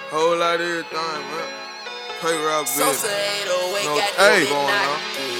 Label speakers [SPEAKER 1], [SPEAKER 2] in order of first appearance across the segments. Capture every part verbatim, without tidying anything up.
[SPEAKER 1] Whole lot of everything, man. Pay rap bitch. No,
[SPEAKER 2] Hey,
[SPEAKER 1] going on.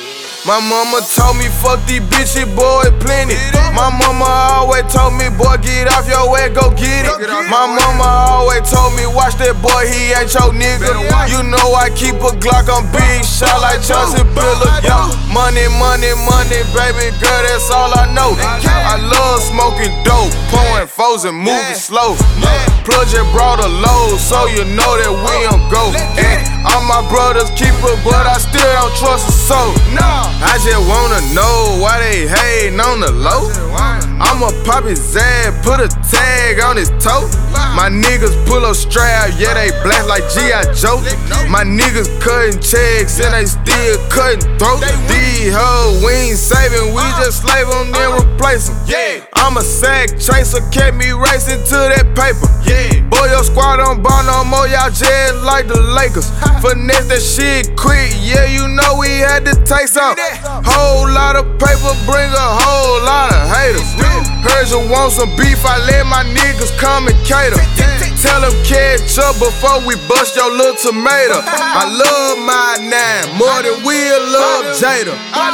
[SPEAKER 1] My mama told me fuck these bitches, boy, plenty. My mama always told me, boy, get off your way, go get it. My mama always told me, watch that boy, he ain't your nigga. You know I keep a Glock on big shot like Chauncey Billups. Money, money, money, baby girl, that's all I know. I love smoking dope, pouring foes and moving slow. Plug just brought a load, so you know that we don't go. And all my brothers keep it, but I still don't trust a soul. I just wanna know why they hatin' on the low. I'ma pop his ass, put a tag on his toe. My niggas pull up strap, yeah, they blast like G I Joe. My niggas cutting checks and they still cutting throats. These hoes, we ain't saving, we just slave them, then replace them. I'm a sack chaser, kept me racing to that paper. Boy, your squad don't ball no more, y'all just like the Lakers. Finesse that shit quick, yeah, you know we had to take some. Whole lot of paper, bring a whole lot of haters. Heard you want some beef, I let my niggas come and cater. Tell them catch up before we bust your little tomato. I love my nine more than we'll love Jada.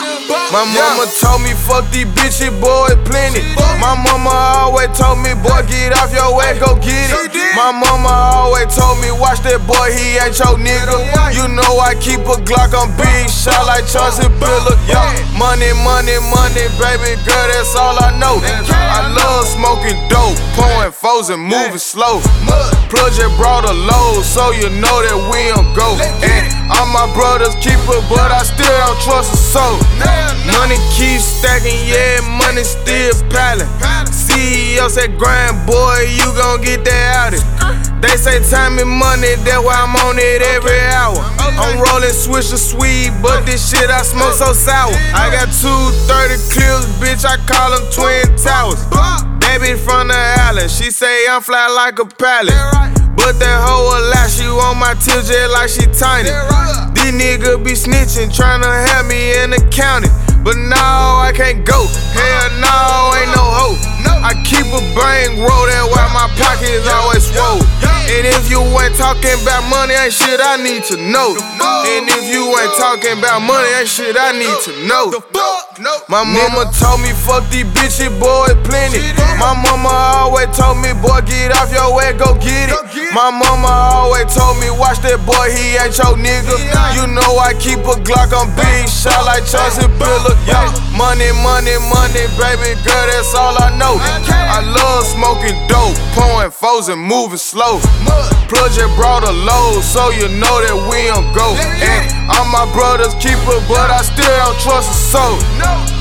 [SPEAKER 1] My mama told me fuck these bitches, boy, plenty. My mama always told me, boy, get off your way, go get it. My mama always told me, watch that boy, he ain't your nigga. You know I keep a Glock on big shot like Chauncey Billups. Money, money, money, baby girl, that's all I know. I love smoking dope, pouring foes and moving slow. Plug just brought a load, so you know that we don't go. And all my brothers keep it, but I still don't trust a soul. Money keeps stacking, yeah, money still piling. C E O said, grind, boy, you gon' get that out it. They say time and money, that's why I'm on it every hour. I'm rolling Swisher Sweet, but this shit I smoke so sour. I got two thirty clips, bitch, I call them Twin Towers. Baby from the island, she say I'm fly like a pallet. But that hoe a lie, she on my tail jet like she tiny. These niggas be snitching, tryna have me in the county. But no, I can't go, hell no, ain't no hoe. I keep a bang roll, that's why my pocket is always swole. And if you ain't talking about money, ain't shit I need to know. And if you ain't talking about money, ain't shit I need to know. My mama told me fuck these bitches, boy, plenty. My mama always told me, boy, get off your way, go get it. My mama always told me, watch that boy, he ain't your nigga. You know I keep a Glock on big shot like Chauncey Billups. Money, money, money, baby girl, that's all I know. I love smoking dope, pouring foes and moving slow. Plug just brought a load, so you know that we don't go. And all my brothers keep it, but I still don't trust a soul.